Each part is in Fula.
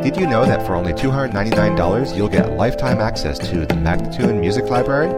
Did you know that for only $299 you'll get lifetime access to the Magnatune Music Library?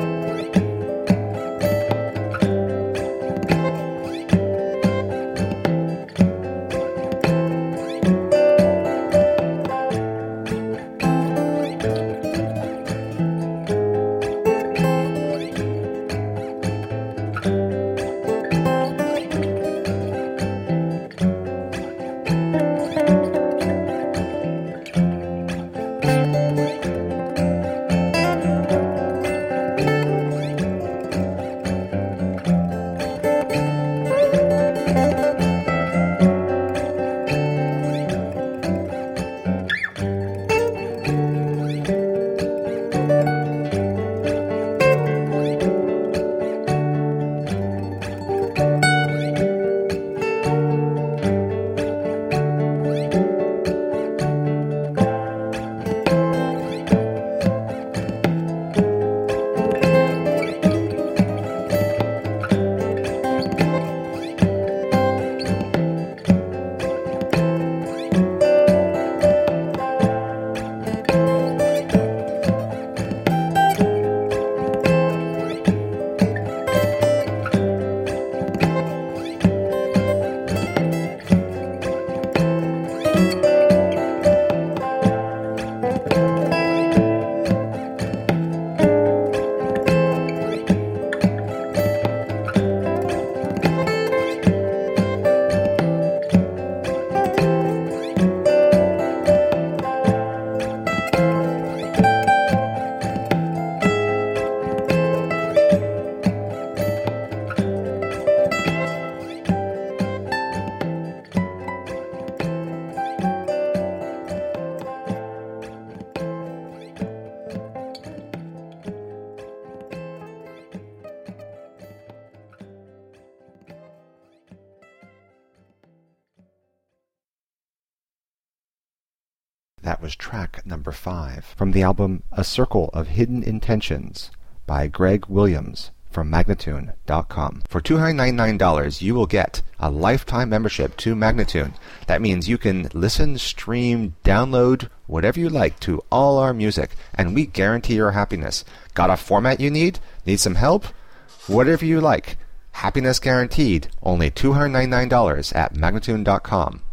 That was track number 5 from the album A Circle of Hidden Intentions by Greg Williams from Magnatune.com. For $299 you will get a lifetime membership to Magnatune. That means you can listen, stream, download, whatever you like to all our music, and we guarantee your happiness. Got a format you need? Need some help? Whatever you like. Happiness guaranteed. Only $299 at Magnatune.com.